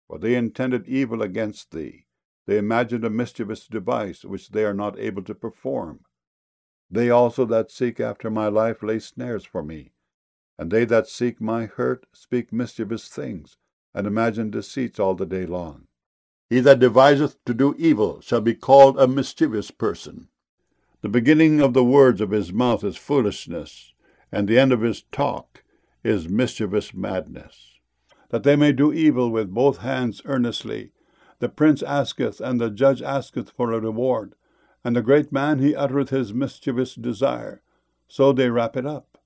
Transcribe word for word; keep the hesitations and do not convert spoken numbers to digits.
For they intended evil against thee. They imagined a mischievous device, which they are not able to perform. They also that seek after my life lay snares for me. And they that seek my hurt speak mischievous things, and imagine deceits all the day long. He that deviseth to do evil shall be called a mischievous person. The beginning of the words of his mouth is foolishness, and the end of his talk is mischievous madness. That they may do evil with both hands earnestly. The prince asketh, and the judge asketh for a reward, and the great man he uttereth his mischievous desire. So they wrap it up.